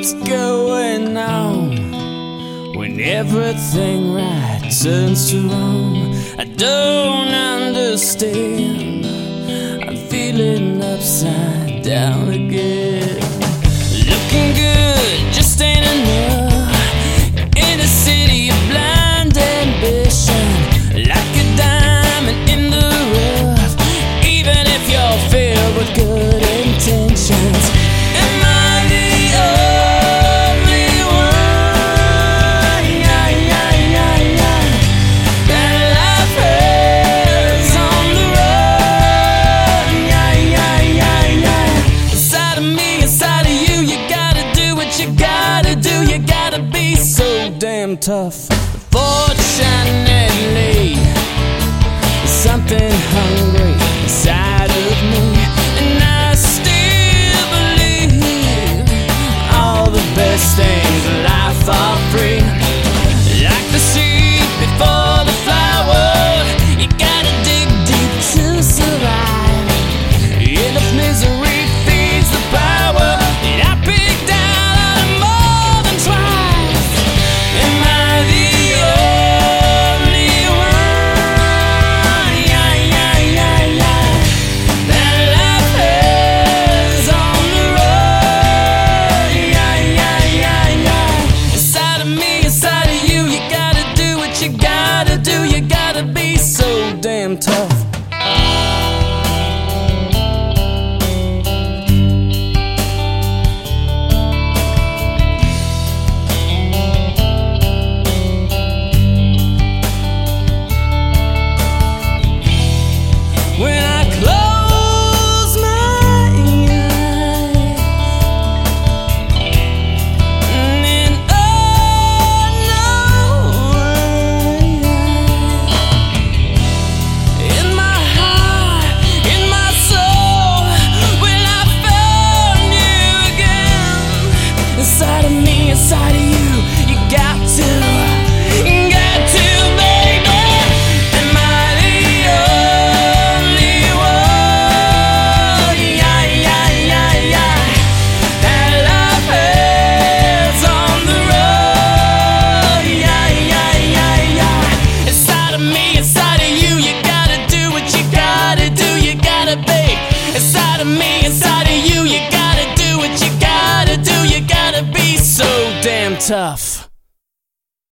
is going on when everything right turns to wrong? I don't understand. I'm feeling upside down again. Looking good just ain't enough in a city of blind ambition, like a diamond in the rough, even if you're filled with good intentions. Am I the only one that life has on the run? Inside of me, inside of you, you gotta do what you gotta do. You gotta be so damn tough. Fortunately, something hungry inside of me, and I still believe all the best things in life are free. Like the seed before the flower, you gotta dig deep to survive. Enough misery feeds the power that I picked out of more than twice. Am I the only one that life has on the road? Inside of me, inside of you, you gotta do what you gotta do. You gotta be so damn tough. When I close my eyes, and then in my heart, in my soul, when I found you again, inside of me, inside of you, you got to, baby. Am I the only one that life has on the road? Inside of me, inside of you, you gotta do what you gotta do. You gotta be inside of me, inside of you, you gotta do what you gotta do. You gotta be so damn tough.